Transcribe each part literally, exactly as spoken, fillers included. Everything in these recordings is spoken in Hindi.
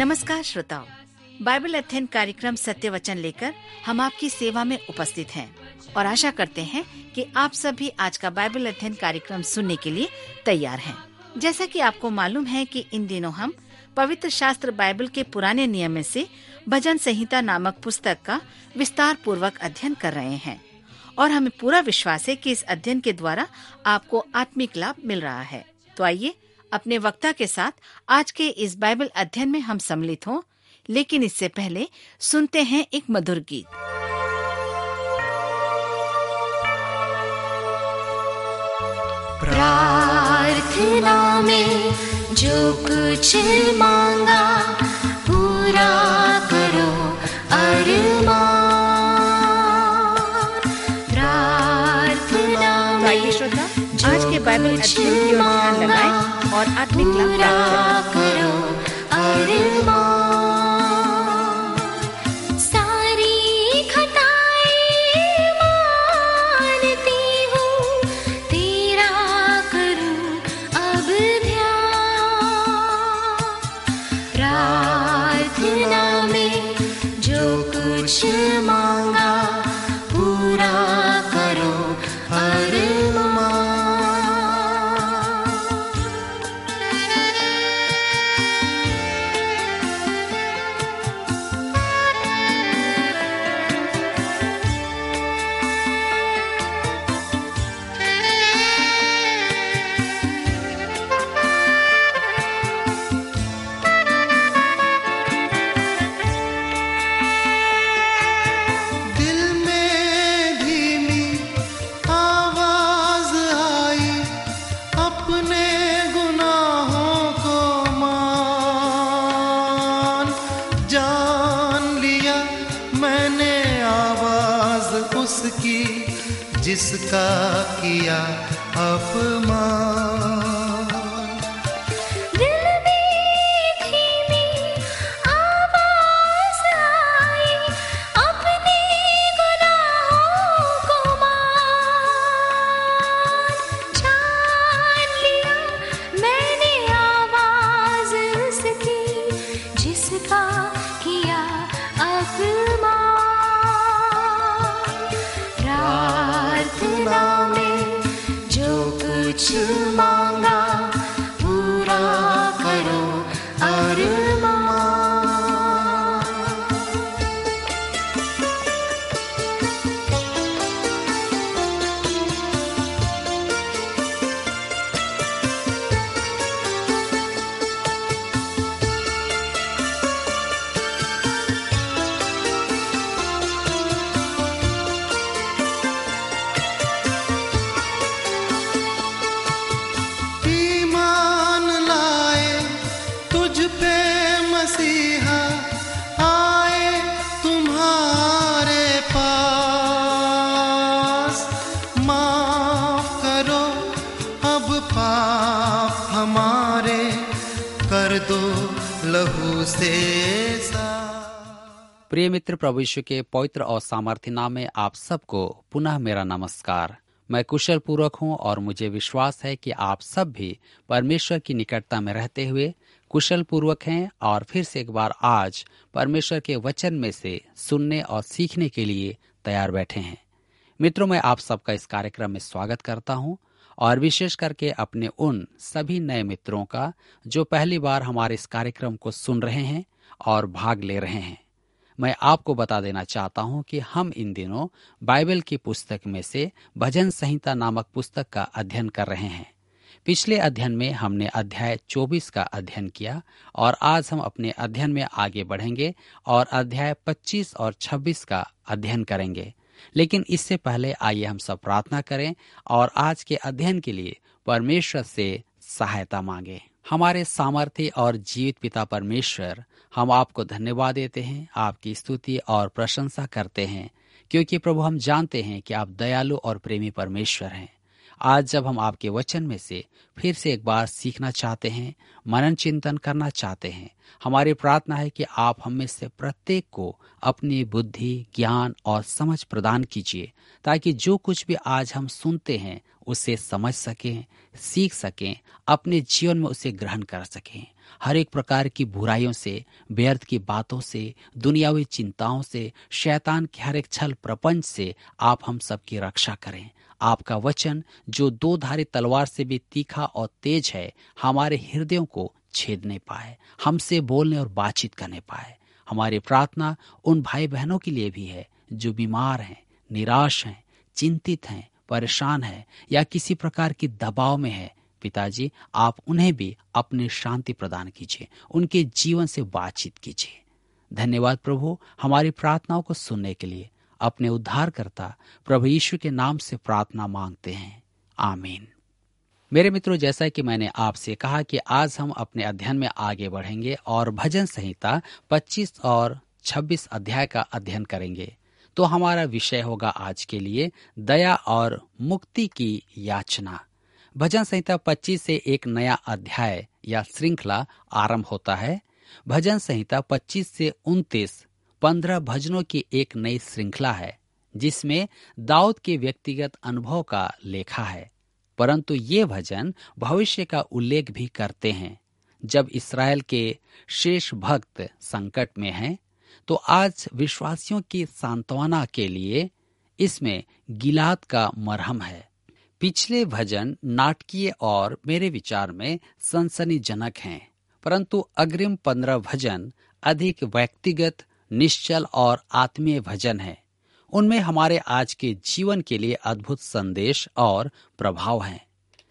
नमस्कार श्रोताओं, बाइबल अध्ययन कार्यक्रम सत्य वचन लेकर हम आपकी सेवा में उपस्थित हैं और आशा करते हैं कि आप सभी आज का बाइबल अध्ययन कार्यक्रम सुनने के लिए तैयार हैं। जैसा कि आपको मालूम है कि इन दिनों हम पवित्र शास्त्र बाइबल के पुराने नियम में से भजन संहिता नामक पुस्तक का विस्तार पूर्वक अध्ययन कर रहे हैं और हमें पूरा विश्वास है कि इस अध्ययन के द्वारा आपको आत्मिक लाभ मिल रहा है। तो आइए अपने वक्ता के साथ आज के इस बाइबल अध्ययन में हम सम्मिलित हों, लेकिन इससे पहले सुनते हैं एक मधुर गीत। प्रार्थना में जो कुछ मांगा पूरा करो अरमान। प्रार्थना आइए श्रोता, आज के बाइबल अध्ययन की ओर ध्यान लगाएं और आत्मिक लाभ प्राप्त करें। सारी खताएं मानती हूँ, तेरा करूँ अब ध्यान। प्रार्थना में जो कुछ मांगा पूरा करो अरमान। जिसका किया अपमान। दिल में धीमी आवाज आई, अपने गुनाहों को मान। जान लिया मैंने आवाज उसकी, जिसका किया अपमान। प्रार्थना में जो कुछ मांगा पूरा करो अरमान। प्रिय मित्र, प्रभु यीशु के पवित्र और सामर्थ्य नाम में आप सबको पुनः मेरा नमस्कार। मैं कुशल पूर्वक हूँ और मुझे विश्वास है कि आप सब भी परमेश्वर की निकटता में रहते हुए कुशल पूर्वक हैं और फिर से एक बार आज परमेश्वर के वचन में से सुनने और सीखने के लिए तैयार बैठे हैं। मित्रों, मैं आप सबका इस कार्यक्रम में स्वागत करता हूँ और विशेष करके अपने उन सभी नए मित्रों का जो पहली बार हमारे इस कार्यक्रम को सुन रहे हैं और भाग ले रहे हैं। मैं आपको बता देना चाहता हूं कि हम इन दिनों बाइबल की पुस्तक में से भजन संहिता नामक पुस्तक का अध्ययन कर रहे हैं। पिछले अध्ययन में हमने अध्याय चौबीस का अध्ययन किया और आज हम अपने अध्ययन में आगे बढ़ेंगे और अध्याय पच्चीस और छब्बीस का अध्ययन करेंगे। लेकिन इससे पहले आइए हम सब प्रार्थना करें और आज के अध्ययन के लिए परमेश्वर से सहायता मांगे। हमारे सामर्थ्य और जीवित पिता परमेश्वर, हम आपको धन्यवाद देते हैं, आपकी स्तुति और प्रशंसा करते हैं, क्योंकि प्रभु हम जानते हैं कि आप दयालु और प्रेमी परमेश्वर हैं। आज जब हम आपके वचन में से फिर से एक बार सीखना चाहते हैं, मनन चिंतन करना चाहते हैं, हमारी प्रार्थना है कि आप हम में से प्रत्येक को अपनी बुद्धि, ज्ञान और समझ प्रदान कीजिए, ताकि जो कुछ भी आज हम सुनते हैं उसे समझ सकें, सीख सकें, अपने जीवन में उसे ग्रहण कर सकें। हर एक प्रकार की बुराइयों से, व्यर्थ की बातों से, दुनियावी चिंताओं से, शैतान के हर एक छल प्रपंच से आप हम सबकी रक्षा करें। आपका वचन जो दो धारी तलवार से भी तीखा और तेज है, हमारे हृदयों को छेदने पाए, हमसे बोलने और बातचीत करने पाए। हमारी प्रार्थना उन भाई बहनों के लिए भी है जो बीमार हैं, निराश हैं, चिंतित हैं, परेशान हैं या किसी प्रकार की दबाव में है। पिताजी, आप उन्हें भी अपनी शांति प्रदान कीजिए, उनके जीवन से बातचीत कीजिए। धन्यवाद प्रभु, हमारी प्रार्थनाओं को सुनने के लिए। अपने उद्धारकर्ता प्रभु यीशु के नाम से प्रार्थना मांगते हैं, आमीन। मेरे मित्रों, जैसा कि मैंने आपसे कहा कि आज हम अपने अध्ययन में आगे बढ़ेंगे और भजन संहिता पच्चीस और छब्बीस अध्याय का अध्ययन करेंगे। तो हमारा विषय होगा आज के लिए दया और मुक्ति की याचना। भजन संहिता पच्चीस से एक नया अध्याय या श्रृंखला आरंभ होता है। भजन संहिता पच्चीस से उनतीस पंद्रह भजनों की एक नई श्रृंखला है, जिसमें दाऊद के व्यक्तिगत अनुभव का लेखा है। परंतु ये भजन भविष्य का उल्लेख भी करते हैं। जब इस्राएल के शेष भक्त संकट में हैं, तो आज विश्वासियों की सांत्वना के लिए इसमें गिलाद का मरहम है। पिछले भजन नाटकीय और मेरे विचार में सनसनीजनक हैं, परंतु अग्रिम पंद्रह भजन अधिक व्यक्तिगत, निश्चल और आत्मीय भजन है। उनमें हमारे आज के जीवन के लिए अद्भुत संदेश और प्रभाव हैं।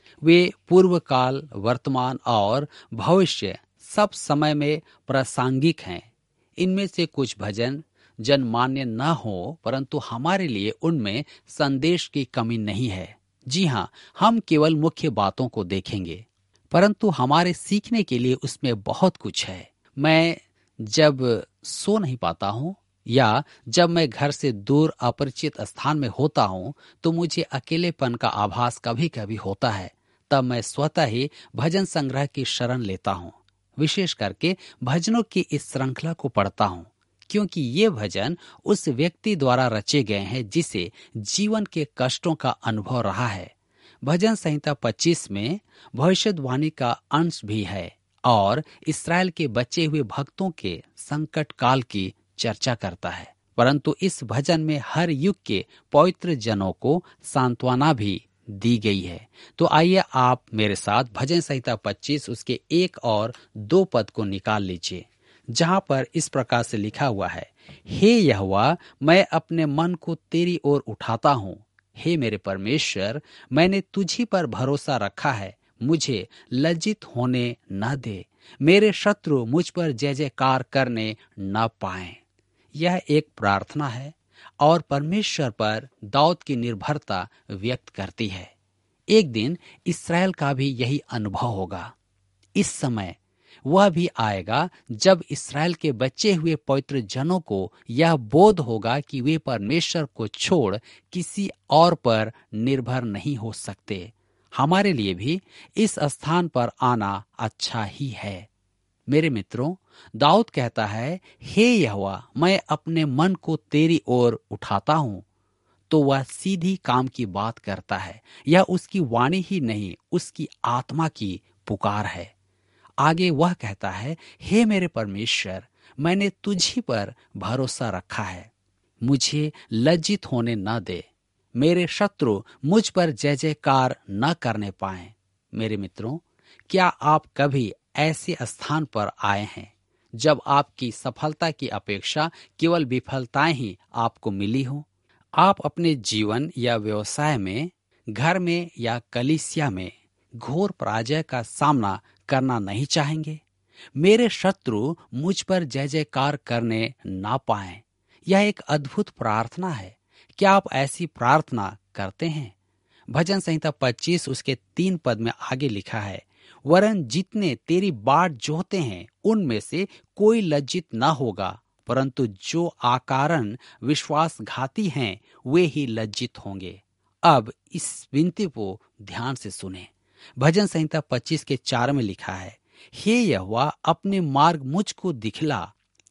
वे पूर्व काल, वर्तमान और भविष्य सब समय में प्रासंगिक हैं। इनमें से कुछ भजन जनमान्य न हो, परंतु हमारे लिए उनमें संदेश की कमी नहीं है। जी हाँ, हम केवल मुख्य बातों को देखेंगे, परंतु हमारे सीखने के लिए उसमें बहुत कुछ है। मैं जब सो नहीं पाता हूँ या जब मैं घर से दूर अपरिचित स्थान में होता हूँ, तो मुझे अकेलेपन का आभास कभी कभी होता है। तब मैं स्वतः ही भजन संग्रह की शरण लेता हूँ। विशेष करके भजनों की इस श्रृंखला को पढ़ता हूँ, क्योंकि ये भजन उस व्यक्ति द्वारा रचे गए हैं जिसे जीवन के कष्टों का अनुभव रहा है। भजन संहिता पच्चीस में भविष्यवाणी का अंश भी है और इस्राएल के बचे हुए भक्तों के संकट काल की चर्चा करता है। परंतु इस भजन में हर युग के पवित्र जनों को सांत्वना भी दी गई है। तो आइए आप मेरे साथ भजन संहिता पच्चीस उसके एक और दो पद को निकाल लीजिए, जहां पर इस प्रकार से लिखा हुआ है, हे यहोवा, मैं अपने मन को तेरी ओर उठाता हूँ। हे मेरे परमेश्वर, मैंने तुझी पर भरोसा रखा है, मुझे लज्जित होने न दे, मेरे शत्रु मुझ पर जय जयकार करने न पाएं। यह एक प्रार्थना है और परमेश्वर पर दाऊद की निर्भरता व्यक्त करती है। एक दिन इस्राएल का भी यही अनुभव होगा। इस समय वह भी आएगा जब इस्राएल के बचे हुए पवित्र जनों को यह बोध होगा कि वे परमेश्वर को छोड़ किसी और पर निर्भर नहीं हो सकते। हमारे लिए भी इस स्थान पर आना अच्छा ही है। मेरे मित्रों, दाऊद कहता है, हे यहोवा, मैं अपने मन को तेरी ओर उठाता हूँ। तो वह सीधी काम की बात करता है। यह उसकी वाणी ही नहीं, उसकी आत्मा की पुकार है। आगे वह कहता है, हे मेरे परमेश्वर, मैंने तुझी पर भरोसा रखा है, मुझे लज्जित होने न दे, मेरे शत्रु मुझ पर जय जयकार न करने पाएं। मेरे मित्रों, क्या आप कभी ऐसे स्थान पर आए हैं जब आपकी सफलता की अपेक्षा केवल विफलताएं ही आपको मिली हो? आप अपने जीवन या व्यवसाय में, घर में या कलीसिया में घोर पराजय का सामना करना नहीं चाहेंगे? मेरे शत्रु मुझ पर जय जयकार करने ना पाएं। यह एक अद्भुत प्रार्थना है। क्या आप ऐसी प्रार्थना करते हैं? भजन संहिता पच्चीस उसके तीन पद में आगे लिखा है, वरन जितने तेरी बाट जोहते हैं उनमें से कोई लज्जित न होगा, परंतु जो आकारण विश्वासघाती हैं वे ही लज्जित होंगे। अब इस विनती को ध्यान से सुने। भजन संहिता पच्चीस के चार में लिखा है, हे यहोवा, अपने मार्ग मुझको दिखला,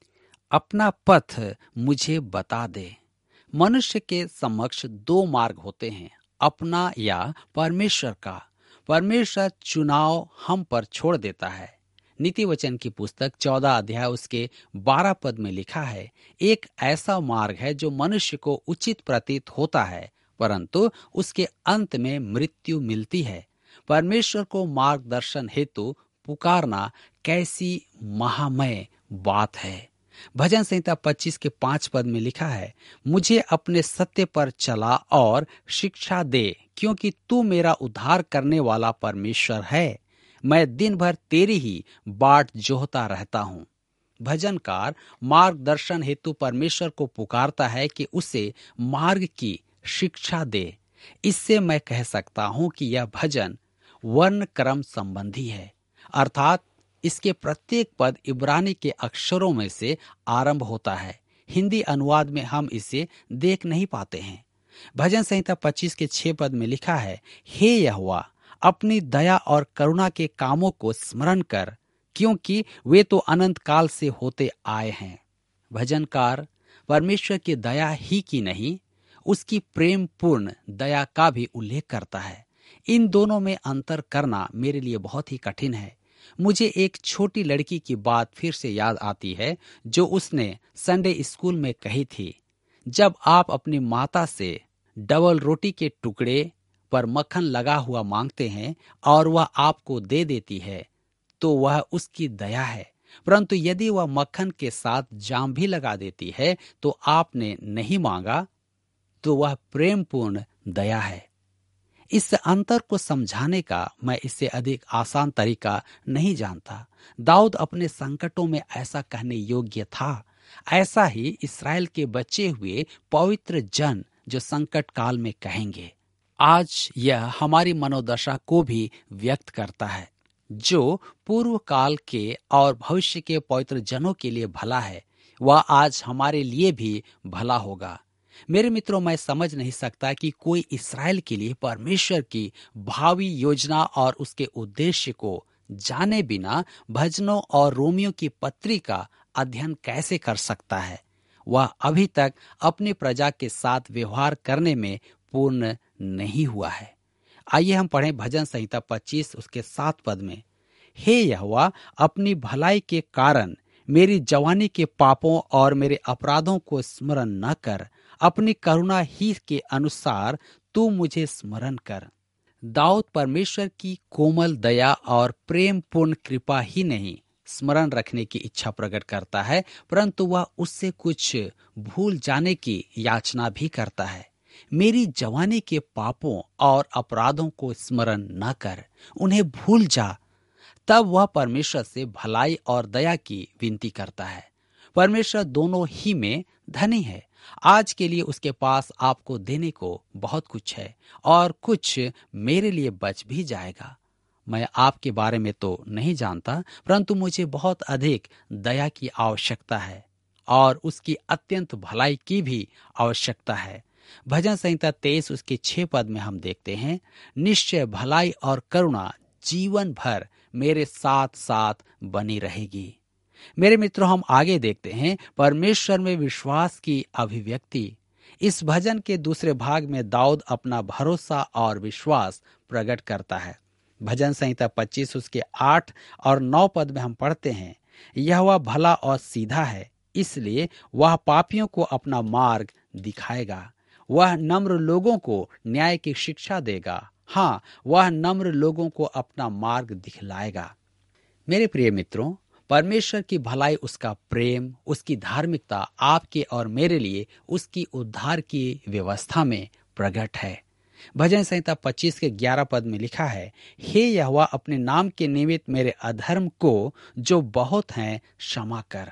अपना पथ मुझे बता दे। मनुष्य के समक्ष दो मार्ग होते हैं, अपना या परमेश्वर का। परमेश्वर चुनाव हम पर छोड़ देता है। नीति वचन की पुस्तक चौदह अध्याय उसके बारह पद में लिखा है, एक ऐसा मार्ग है जो मनुष्य को उचित प्रतीत होता है, परंतु उसके अंत में मृत्यु मिलती है। परमेश्वर को मार्गदर्शन हेतु पुकारना कैसी महामय बात है। भजन संहिता पच्चीस के पांच पद में लिखा है, मुझे अपने सत्य पर चला और शिक्षा दे, क्योंकि तू मेरा उद्धार करने वाला परमेश्वर है। मैं दिन भर तेरी ही बाट जोहता रहता हूँ। भजनकार मार्गदर्शन हेतु परमेश्वर को पुकारता है कि उसे मार्ग की शिक्षा दे। इससे मैं कह सकता हूँ कि यह भजन वर्ण क्रम संबंधी है, अर्थात इसके प्रत्येक पद इब्रानी के अक्षरों में से आरंभ होता है। हिंदी अनुवाद में हम इसे देख नहीं पाते हैं। भजन संहिता पच्चीस के छह पद में लिखा है, हे यहोवा, अपनी दया और करुणा के कामों को स्मरण कर, क्योंकि वे तो अनंत काल से होते आए हैं। भजनकार परमेश्वर की दया ही की नहीं, उसकी प्रेम पूर्ण दया का भी उल्लेख करता है। इन दोनों में अंतर करना मेरे लिए बहुत ही कठिन है। मुझे एक छोटी लड़की की बात फिर से याद आती है, जो उसने संडे स्कूल में कही थी, जब आप अपनी माता से डबल रोटी के टुकड़े पर मक्खन लगा हुआ मांगते हैं और वह आपको दे देती है, तो वह उसकी दया है, परंतु यदि वह मक्खन के साथ जाम भी लगा देती है तो आपने नहीं मांगा, तो वह प्रेमपूर्ण दया है। इस अंतर को समझाने का मैं इससे अधिक आसान तरीका नहीं जानता। दाऊद अपने संकटों में ऐसा कहने योग्य था। ऐसा ही इस्राएल के बचे हुए पवित्र जन जो संकट काल में कहेंगे। आज यह हमारी मनोदशा को भी व्यक्त करता है। जो पूर्व काल के और भविष्य के पवित्र जनों के लिए भला है, वह आज हमारे लिए भी भला होगा। मेरे मित्रों, मैं समझ नहीं सकता कि कोई इस्राएल के लिए परमेश्वर की भावी योजना और उसके उद्देश्य को जाने बिना भजनों और रोमियो की पत्री का अध्ययन कैसे कर सकता है। वह अभी तक अपनी प्रजा के साथ व्यवहार करने में पूर्ण नहीं हुआ है। आइए हम पढ़ें भजन संहिता पच्चीस उसके सात पद में, हे यहोवा, अपनी भलाई के कारण मेरी जवानी के पापों और मेरे अपराधों को स्मरण न कर, अपनी करुणा ही के अनुसार तू मुझे स्मरण कर। दाऊद परमेश्वर की कोमल दया और प्रेम पूर्ण कृपा ही नहीं स्मरण रखने की इच्छा प्रकट करता है, परंतु वह उससे कुछ भूल जाने की याचना भी करता है। मेरी जवानी के पापों और अपराधों को स्मरण न कर, उन्हें भूल जा। तब वह परमेश्वर से भलाई और दया की विनती करता है। परमेश्वर दोनों ही में धनी है। आज के लिए उसके पास आपको देने को बहुत कुछ है और कुछ मेरे लिए बच भी जाएगा। मैं आपके बारे में तो नहीं जानता, परंतु मुझे बहुत अधिक दया की आवश्यकता है और उसकी अत्यंत भलाई की भी आवश्यकता है। भजन संहिता तेईस उसके छह पद में हम देखते हैं, निश्चय भलाई और करुणा जीवन भर मेरे साथ साथ बनी रहेगी। मेरे मित्रों, हम आगे देखते हैं परमेश्वर में विश्वास की अभिव्यक्ति। इस भजन के दूसरे भाग में दाऊद अपना भरोसा और विश्वास प्रकट करता है। भजन संहिता पच्चीस उसके आठ और नौ पद में हम पढ़ते हैं, यह वह भला और सीधा है, इसलिए वह पापियों को अपना मार्ग दिखाएगा। वह नम्र लोगों को न्याय की शिक्षा देगा। हाँ, वह नम्र लोगों को अपना मार्ग दिखलाएगा। मेरे प्रिय मित्रों, परमेश्वर की भलाई, उसका प्रेम, उसकी धार्मिकता आपके और मेरे लिए उसकी उद्धार की व्यवस्था में प्रकट है। भजन संहिता पच्चीस के ग्यारह पद में लिखा है, हे यहोवा, अपने नाम के निमित्त मेरे अधर्म को जो बहुत हैं क्षमा कर।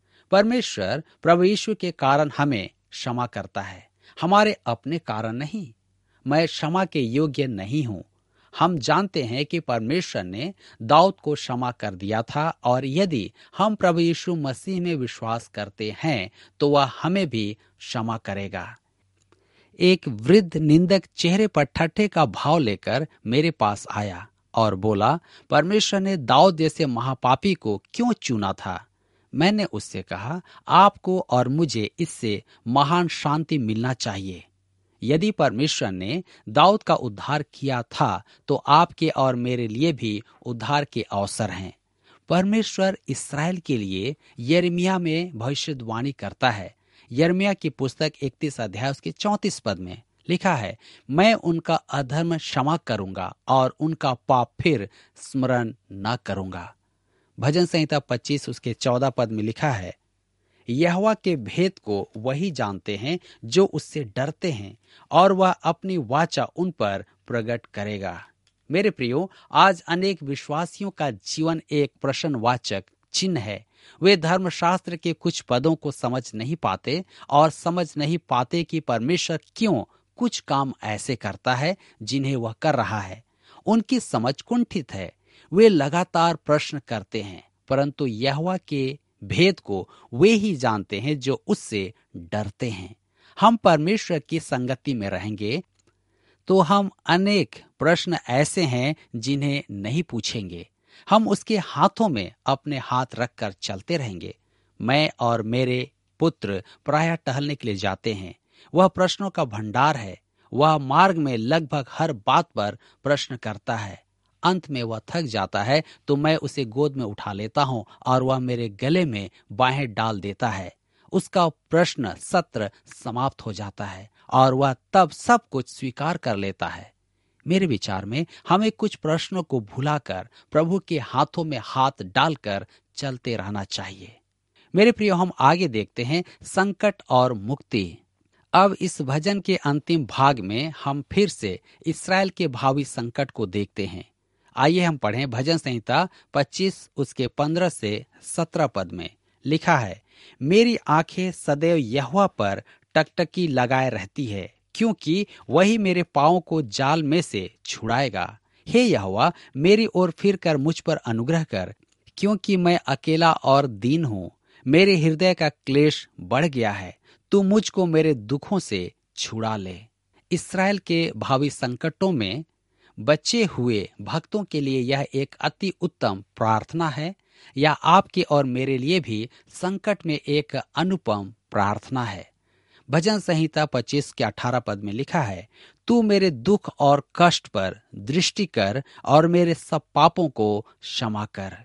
परमेश्वर प्रभु यीशु के कारण हमें क्षमा करता है, हमारे अपने कारण नहीं। मैं क्षमा के योग्य नहीं हूँ। हम जानते हैं कि परमेश्वर ने दाऊद को क्षमा कर दिया था और यदि हम प्रभु यीशु मसीह में विश्वास करते हैं तो वह हमें भी क्षमा करेगा। एक वृद्ध निंदक चेहरे पर ठट्ठे का भाव लेकर मेरे पास आया और बोला, परमेश्वर ने दाऊद जैसे महापापी को क्यों चुना था? मैंने उससे कहा, आपको और मुझे इससे महान शांति मिलना चाहिए। यदि परमेश्वर ने दाऊद का उद्धार किया था तो आपके और मेरे लिए भी उद्धार के अवसर हैं। परमेश्वर इस्राएल के लिए यिर्मयाह में भविष्यवाणी करता है। यिर्मयाह की पुस्तक इकतीस अध्याय उसके चौंतीस पद में लिखा है, मैं उनका अधर्म क्षमा करूंगा और उनका पाप फिर स्मरण न करूंगा। भजन संहिता पच्चीस उसके चौदह पद में लिखा है, यहोवा के भेद को वही जानते हैं जो उससे डरते हैं और वह अपनी वाचा उन पर प्रकट करेगा। मेरे प्रियो, आज अनेक विश्वासियों का जीवन एक प्रश्नवाचक चिन्ह है। वे धर्मशास्त्र के कुछ पदों को समझ नहीं पाते और समझ नहीं पाते कि परमेश्वर क्यों कुछ काम ऐसे करता है जिन्हें वह कर रहा है। उनकी समझ कुंठित है। वे लगातार प्रश्न करते हैं, परंतु यहोवा के भेद को वे ही जानते हैं जो उससे डरते हैं। हम परमेश्वर की संगति में रहेंगे तो हम अनेक प्रश्न ऐसे हैं जिन्हें नहीं पूछेंगे। हम उसके हाथों में अपने हाथ रखकर चलते रहेंगे। मैं और मेरे पुत्र प्रायः टहलने के लिए जाते हैं। वह प्रश्नों का भंडार है। वह मार्ग में लगभग हर बात पर प्रश्न करता है। अंत में वह थक जाता है तो मैं उसे गोद में उठा लेता हूँ और वह मेरे गले में बाहें डाल देता है। उसका प्रश्न सत्र समाप्त हो जाता है और वह तब सब कुछ स्वीकार कर लेता है। मेरे विचार में हमें कुछ प्रश्नों को भुलाकर प्रभु के हाथों में हाथ डालकर चलते रहना चाहिए। मेरे प्रियो, हम आगे देखते हैं संकट और मुक्ति। अब इस भजन के अंतिम भाग में हम फिर से इस्राएल के भावी संकट को देखते हैं। आइए हम पढ़ें भजन संहिता पच्चीस उसके पंद्रह से सत्रह पद में लिखा है, मेरी आंखें सदैव यहोवा पर टकटकी लगाए रहती है, क्योंकि वही मेरे पाँव को जाल में से छुड़ाएगा। हे यहोवा, मेरी ओर फिर कर मुझ पर अनुग्रह कर, क्योंकि मैं अकेला और दीन हूँ। मेरे हृदय का क्लेश बढ़ गया है। तू मुझको मेरे दुखों से छुड़ा ले। इस्राएल के भावी संकटों में बचे हुए भक्तों के लिए यह एक अति उत्तम प्रार्थना है, या आपके और मेरे लिए भी संकट में एक अनुपम प्रार्थना है। भजन संहिता पच्चीस के अठारह पद में लिखा है, तू मेरे दुख और कष्ट पर दृष्टि कर और मेरे सब पापों को क्षमा कर।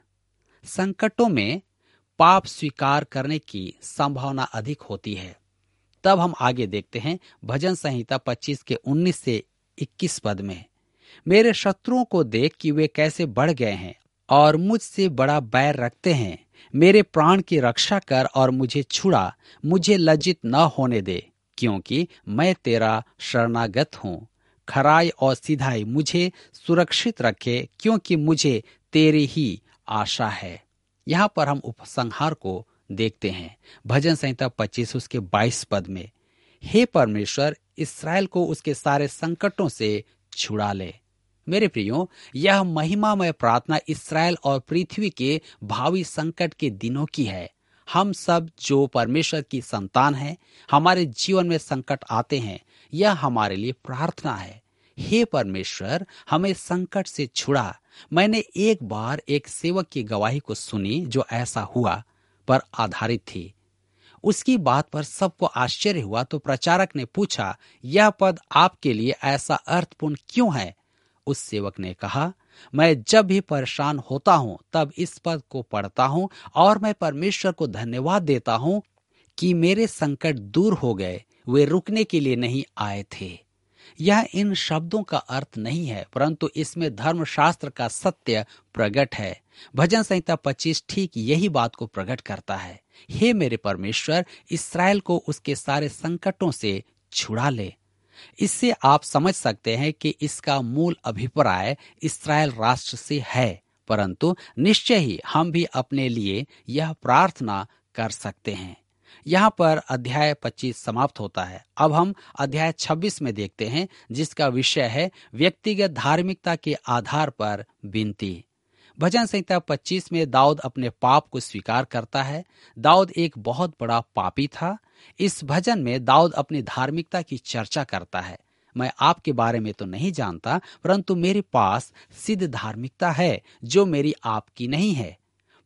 संकटों में पाप स्वीकार करने की संभावना अधिक होती है। तब हम आगे देखते हैं भजन संहिता पच्चीस के उन्नीस से इक्कीस पद में, मेरे शत्रुओं को देख कि वे कैसे बढ़ गए हैं और मुझसे बड़ा बैर रखते हैं। मेरे प्राण की रक्षा कर और मुझे छुड़ा, मुझे लज्जित न होने दे, क्योंकि मैं तेरा शरणागत हूँ। खराई और सिधाई मुझे सुरक्षित रखे, क्योंकि मुझे तेरी ही आशा है। यहाँ पर हम उपसंहार को देखते हैं भजन संहिता पच्चीस उसके बाईस पद में, हे परमेश्वर, इस्राएल को उसके सारे संकटों से छुड़ा ले। मेरे प्रियो, यह महिमामय प्रार्थना इस्राएल और पृथ्वी के भावी संकट के दिनों की है। हम सब जो परमेश्वर की संतान हैं, हमारे जीवन में संकट आते हैं, यह हमारे लिए प्रार्थना है। हे परमेश्वर, हमें संकट से छुड़ा। मैंने एक बार एक सेवक की गवाही को सुनी जो ऐसा हुआ पर आधारित थी। उसकी बात पर सबको आश्चर्य हुआ तो प्रचारक ने पूछा, यह पद आपके लिए ऐसा अर्थपूर्ण क्यों है? उस सेवक ने कहा, मैं जब भी परेशान होता हूँ तब इस पद को पढ़ता हूँ और मैं परमेश्वर को धन्यवाद देता हूँ कि मेरे संकट दूर हो गए, वे रुकने के लिए नहीं आए थे। यह इन शब्दों का अर्थ नहीं है, परंतु इसमें धर्मशास्त्र का सत्य प्रकट है। भजन संहिता पच्चीस ठीक यही बात को प्रकट करता है। हे मेरे परमेश्वर, इस्राएल को उसके सारे संकटों से छुड़ा ले। इससे आप समझ सकते हैं कि इसका मूल अभिप्राय इस्राएल राष्ट्र से है, परंतु निश्चय ही हम भी अपने लिए यह प्रार्थना कर सकते हैं। यहाँ पर अध्याय पच्चीस समाप्त होता है। अब हम अध्याय छब्बीस में देखते हैं, जिसका विषय है व्यक्तिगत धार्मिकता के आधार पर विनती। भजन संहिता पच्चीस में दाऊद अपने पाप को स्वीकार करता है। दाऊद एक बहुत बड़ा पापी था। इस भजन में दाऊद अपनी धार्मिकता की चर्चा करता है। मैं आपके बारे में तो नहीं जानता, परंतु मेरे पास सिद्ध धार्मिकता है जो मेरी आपकी नहीं है।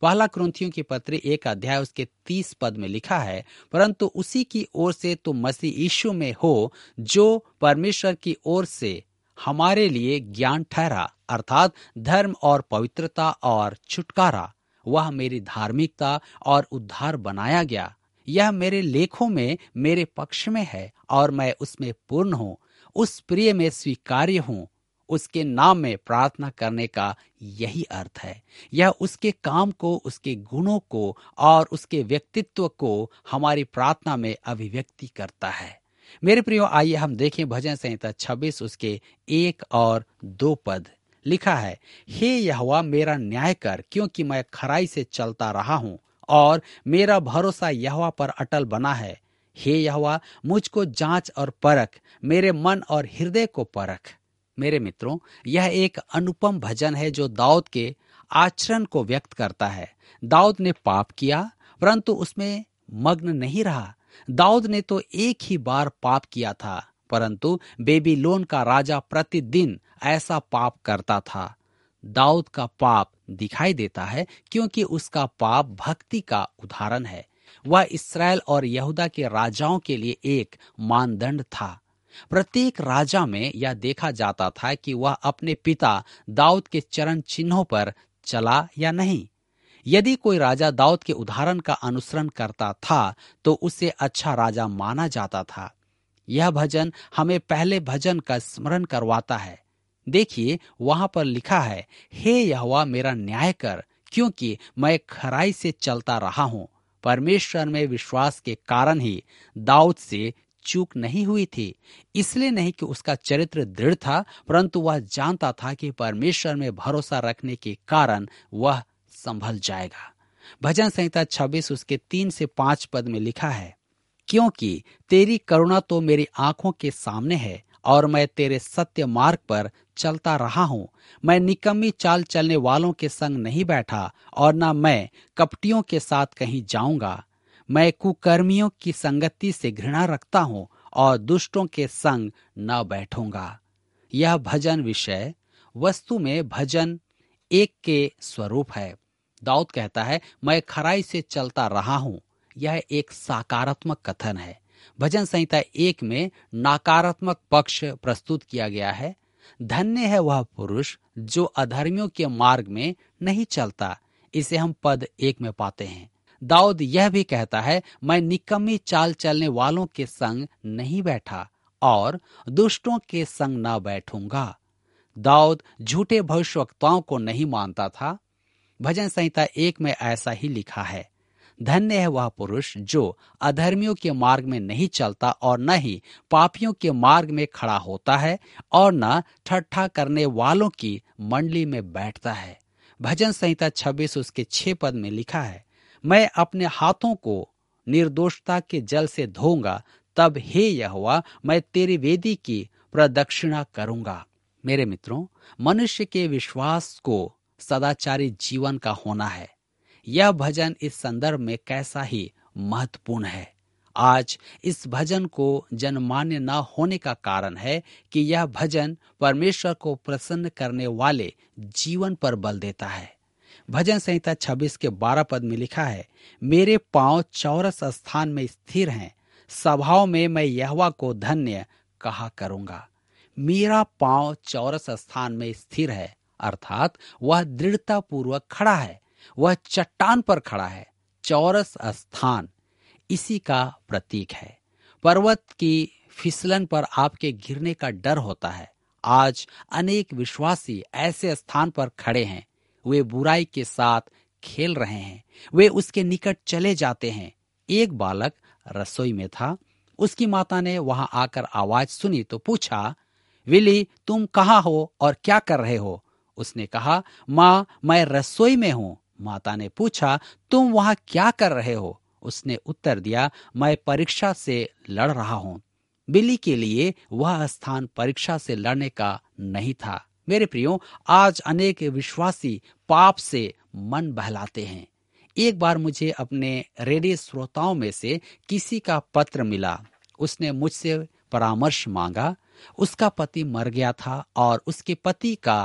पहला कुरिन्थियों की पत्री एक अध्याय उसके तीस पद में लिखा है, परंतु उसी की ओर से तुम मसीह यीशु में हो, जो परमेश्वर की ओर से हमारे लिए ज्ञान ठहरा, अर्थात धर्म और पवित्रता और छुटकारा। वह मेरी धार्मिकता और उद्धार बनाया गया। यह मेरे लेखों में मेरे पक्ष में है और मैं उसमें पूर्ण हूँ, उस प्रिय में स्वीकार्य हूँ। उसके नाम में प्रार्थना करने का यही अर्थ है। यह उसके काम को, उसके गुणों को और उसके व्यक्तित्व को हमारी प्रार्थना में अभिव्यक्ति करता है। मेरे प्रियो, आइए हम देखें भजन संहिता छब्बीस उसके एक और दो पद। लिखा है, हे यहोवा मेरा न्याय कर, क्योंकि मैं खराई से चलता रहा हूँ और मेरा भरोसा यहोवा पर अटल बना है। हे यहोवा मुझको जांच और परख, मेरे मन और हृदय को परख। मेरे मित्रों, यह एक अनुपम भजन है जो दाऊद के आचरण को व्यक्त करता है। दाऊद ने पाप किया, परंतु उसमें मग्न नहीं रहा। दाऊद ने तो एक ही बार पाप किया था, परंतु बेबीलोन का राजा प्रतिदिन ऐसा पाप करता था। दाऊद का पाप दिखाई देता है क्योंकि उसका पाप भक्ति का उदाहरण है। वह इस्राएल और यहूदा के राजाओं के लिए एक मानदंड था। प्रत्येक राजा में यह देखा जाता था कि वह अपने पिता दाऊद के चरण चिन्हों पर चला या नहीं। यदि कोई राजा दाऊद के उदाहरण का अनुसरण करता था तो उसे अच्छा राजा माना जाता था। यह भजन हमें पहले भजन का स्मरण करवाता है। देखिए, वहां पर लिखा है, हे यहोवा मेरा न्याय कर, क्योंकि मैं खराई से चलता रहा हूं। परमेश्वर में विश्वास के कारण ही दाऊद से चूक नहीं हुई थी। इसलिए नहीं कि उसका चरित्र दृढ़ था, परंतु वह जानता था कि परमेश्वर में भरोसा रखने के कारण वह संभल जाएगा। भजन संहिता छब्बीस उसके तीन से पांच पद में लिखा है, क्योंकि तेरी करुणा तो मेरी आंखों के सामने है और मैं तेरे सत्य मार्ग पर चलता रहा हूँ। मैं निकम्मी चाल चलने वालों के संग नहीं बैठा और न मैं कपटियों के साथ कहीं जाऊंगा। मैं कुकर्मियों की संगति से घृणा रखता हूँ और दुष्टों के संग न बैठूंगा। यह भजन विषय वस्तु में भजन एक के स्वरूप है। दाऊद कहता है, मैं खराई से चलता रहा हूँ। यह एक सकारात्मक कथन है। भजन संहिता एक में नकारात्मक पक्ष प्रस्तुत किया गया है। धन्य है वह पुरुष जो अधर्मियों के मार्ग में नहीं चलता। इसे हम पद एक में पाते हैं। दाऊद यह भी कहता है, मैं निकम्मी चाल चलने वालों के संग नहीं बैठा और दुष्टों के संग न बैठूंगा। दाऊद झूठे भविष्यवक्ताओं को नहीं मानता था। भजन संहिता एक में ऐसा ही लिखा है, धन्य है वह पुरुष जो अधर्मियों के मार्ग में नहीं चलता और न ही पापियों के मार्ग में खड़ा होता है और न ठट्ठा करने वालों की मंडली में बैठता है। भजन संहिता छब्बीस उसके छह पद में लिखा है, मैं अपने हाथों को निर्दोषता के जल से धोऊंगा, तब हे यहोवा मैं तेरी वेदी की प्रदक्षिणा करूंगा। मेरे मित्रों, मनुष्य के विश्वास को सदाचारी जीवन का होना है। यह भजन इस संदर्भ में कैसा ही महत्वपूर्ण है। आज इस भजन को जनमान्य न होने का कारण है कि यह भजन परमेश्वर को प्रसन्न करने वाले जीवन पर बल देता है। भजन संहिता छब्बीस के बारह पद में लिखा है, मेरे पांव चौरस स्थान में स्थिर हैं, सभाओं में मैं यहोवा को धन्य कहा करूंगा। मेरा पांव चौरस स्थान में स्थिर है, अर्थात वह दृढ़ता पूर्वक खड़ा है। वह चट्टान पर खड़ा है। चौरस स्थान इसी का प्रतीक है। पर्वत की फिसलन पर आपके गिरने का डर होता है। आज अनेक विश्वासी ऐसे स्थान पर खड़े हैं। वे बुराई के साथ खेल रहे हैं। वे उसके निकट चले जाते हैं। एक बालक रसोई में था। उसकी माता ने वहां आकर आवाज सुनी तो पूछा, विली तुम कहाँ हो और क्या कर रहे हो? उसने कहा, माँ मैं रसोई में हूँ। माता ने पूछा, तुम वहां क्या कर रहे हो? उसने उत्तर दिया, मैं परीक्षा से लड़ रहा हूँ। बिली के लिए वह स्थान परीक्षा से लड़ने का नहीं था। मेरे प्रियो, आज अनेक विश्वासी पाप से मन बहलाते हैं। एक बार मुझे अपने रेडियो श्रोताओं में से किसी का पत्र मिला। उसने मुझसे परामर्श मांगा। उसका पति मर गया था और उसके पति का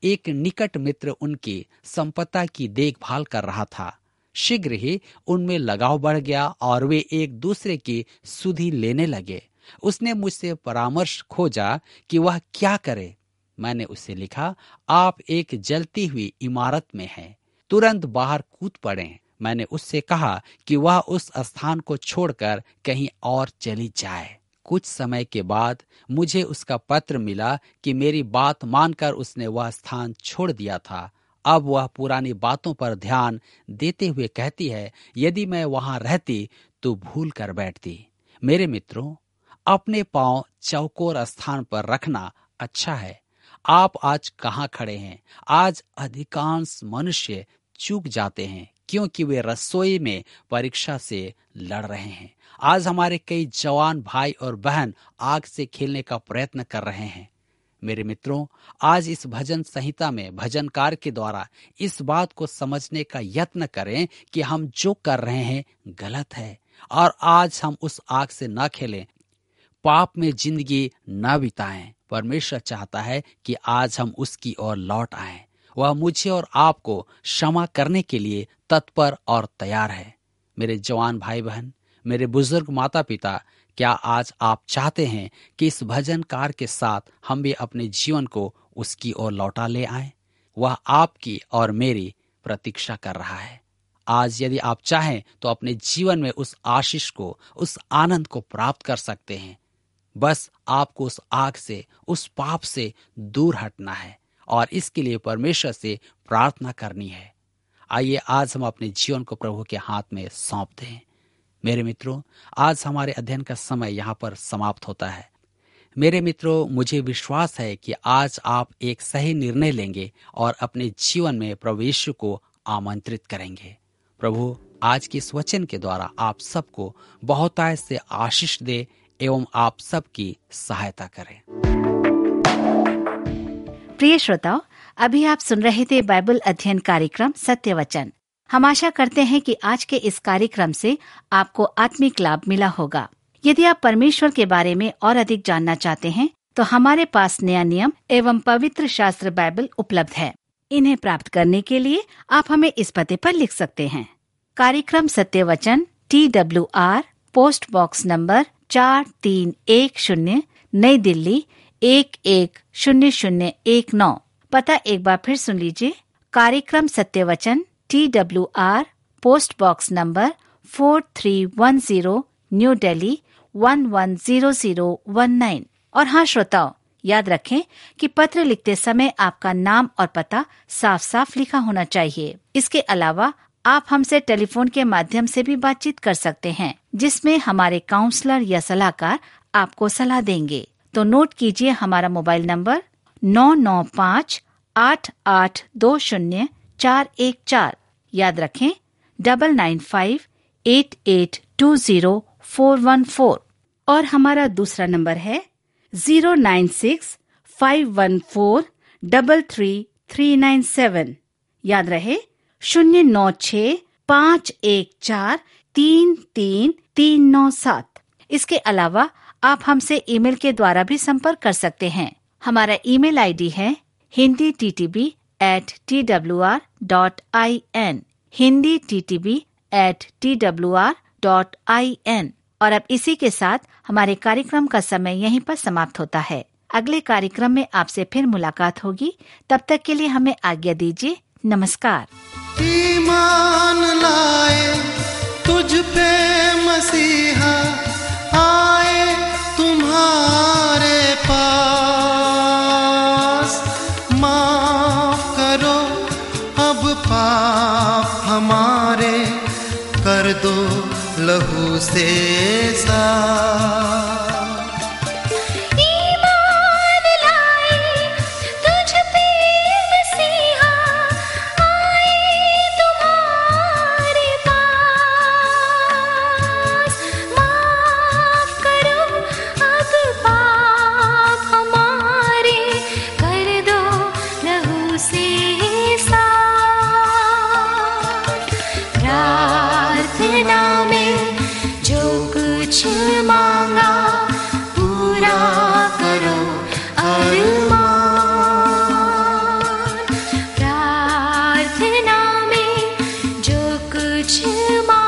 एक निकट मित्र उनकी संपत्ति की देखभाल कर रहा था। शीघ्र ही उनमें लगाव बढ़ गया और वे एक दूसरे की सुधि लेने लगे। उसने मुझसे परामर्श खोजा कि वह क्या करे। मैंने उसे लिखा, आप एक जलती हुई इमारत में हैं, तुरंत बाहर कूद पड़ें। मैंने उससे कहा कि वह उस स्थान को छोड़कर कहीं और चली जाए। कुछ समय के बाद मुझे उसका पत्र मिला कि मेरी बात मानकर उसने वह स्थान छोड़ दिया था। अब वह पुरानी बातों पर ध्यान देते हुए कहती है, यदि मैं वहां रहती तो भूल कर बैठती। मेरे मित्रों, अपने पांव चौकोर स्थान पर रखना अच्छा है। आप आज कहाँ खड़े हैं? आज अधिकांश मनुष्य चूक जाते हैं क्योंकि वे रसोई में परीक्षा से लड़ रहे हैं। आज हमारे कई जवान भाई और बहन आग से खेलने का प्रयत्न कर रहे हैं। मेरे मित्रों, आज इस भजन संहिता में भजनकार के द्वारा इस बात को समझने का यत्न करें कि हम जो कर रहे हैं गलत है और आज हम उस आग से न खेलें, पाप में जिंदगी न बिताएं। परमेश्वर चाहता है कि आज हम उसकी ओर लौट आएं। वह मुझे और आपको क्षमा करने के लिए तत्पर और तैयार है। मेरे जवान भाई बहन, मेरे बुजुर्ग माता पिता, क्या आज आप चाहते हैं कि इस भजनकार के साथ हम भी अपने जीवन को उसकी ओर लौटा ले आएं? वह आपकी और मेरी प्रतीक्षा कर रहा है। आज यदि आप चाहें तो अपने जीवन में उस आशीष को, उस आनंद को प्राप्त कर सकते हैं। बस आपको उस आग से, उस पाप से दूर हटना है और इसके लिए परमेश्वर से प्रार्थना करनी है। आइए आज हम अपने जीवन को प्रभु के हाथ में सौंप दें। मेरे मित्रों, आज हमारे अध्ययन का समय यहाँ पर समाप्त होता है। मेरे मित्रों, मुझे विश्वास है कि आज आप एक सही निर्णय लेंगे और अपने जीवन में प्रभु यीशु को आमंत्रित करेंगे। प्रभु आज के इस वचन के द्वारा आप सबको बहुतायत से आशीष दे एवं आप सबकी सहायता करें। प्रिय श्रोताओ, अभी आप सुन रहे थे बाइबल अध्ययन कार्यक्रम सत्य वचन। हम आशा करते हैं कि आज के इस कार्यक्रम से आपको आत्मिक लाभ मिला होगा। यदि आप परमेश्वर के बारे में और अधिक जानना चाहते हैं तो हमारे पास नया नियम एवं पवित्र शास्त्र बाइबल उपलब्ध है। इन्हें प्राप्त करने के लिए आप हमें इस पते पर लिख सकते हैं। कार्यक्रम Satya Vachan, T W R, post box number चार तीन एक शून्य, नई दिल्ली एक एक शून्य शून्य एक नौ। पता एक बार फिर सुन लीजिए। कार्यक्रम Satya Vachan, T W R, post box number four three one zero, New Delhi one one zero zero one nine. और हाँ श्रोताओ, याद रखें कि पत्र लिखते समय आपका नाम और पता साफ साफ लिखा होना चाहिए। इसके अलावा आप हमसे टेलीफोन के माध्यम से भी बातचीत कर सकते हैं, जिसमें हमारे काउंसलर या सलाहकार आपको सलाह देंगे। तो नोट कीजिए हमारा मोबाइल नंबर नौ नौ पाँच आठ आठ दो शून्य चार एक चार। याद रखें double nine five eight eight two zero four one four. और हमारा दूसरा नंबर है zero nine six five one four double three three nine seven. याद रहे शून्य नौ छः पाँच एक चार तीन तीन तीन नौ सात। इसके अलावा आप हमसे ईमेल के द्वारा भी संपर्क कर सकते हैं। हमारा ईमेल आईडी है Hindi T T B at T W R dot I N, Hindi T T B at T W R dot I N. और अब इसी के साथ हमारे कार्यक्रम का समय यहीं पर समाप्त होता है। अगले कार्यक्रम में आपसे फिर मुलाकात होगी। तब तक के लिए हमें आज्ञा दीजिए। नमस्कार। ईमान लाए तुझ पे मसीहा, आए तुम्हारे पास, माफ करो अब पाप हमारे, कर दो लहू से साफ। प्रार्थना में जो कुछ मांगा कुछ